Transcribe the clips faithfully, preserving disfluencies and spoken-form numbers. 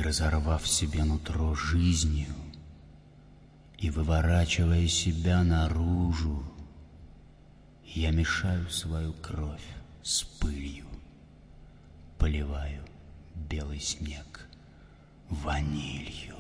разорвав себе нутро жизнью и выворачивая себя наружу, я мешаю свою кровь с пылью, поливаю белый снег ванилью.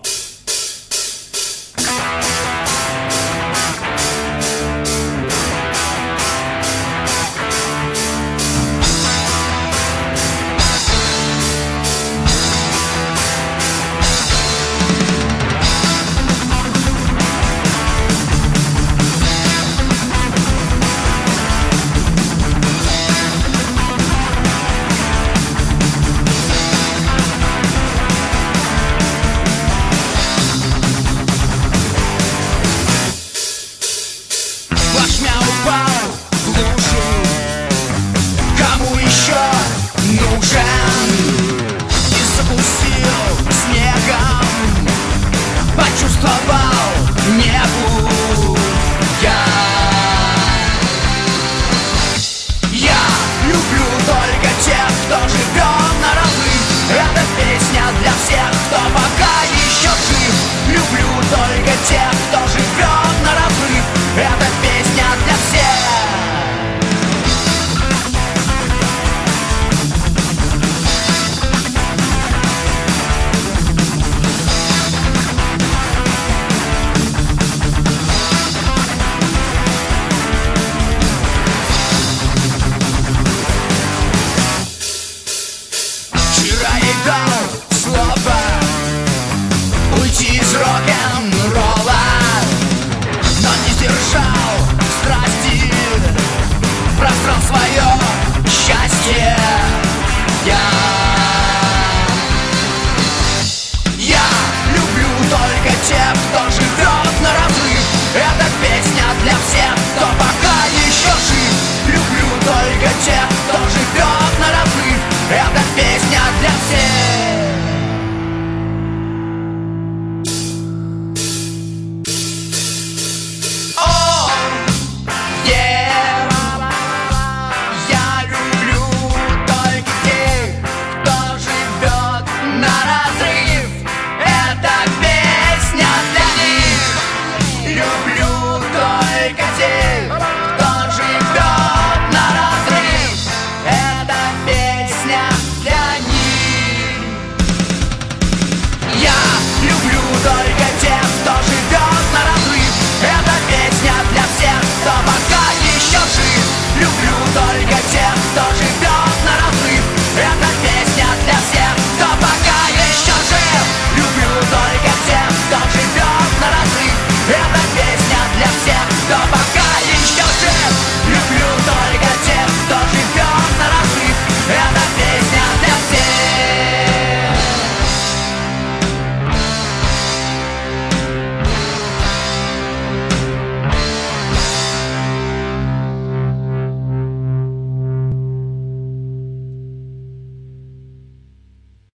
Плашмя упал в лужу. Кому еще нужен? И запустил снегом. Почувствовал небу я. Я люблю только тех, кто живет на равных. Эта песня для всех, кто пока еще жив. Люблю только тех, кто живет на равных. Эта песня для всех. Вчера ей дал слово уйти из рок-н-ролла, но не сдержал страсти, просрал свое счастье. Я Я люблю только тех,